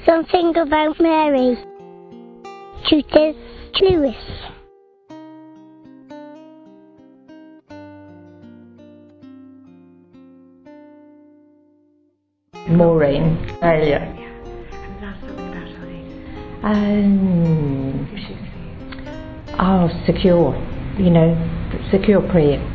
Something about Mary. Judith Lewis. Maureen Elliot. And now something about Eileen. Secure, secure prayer.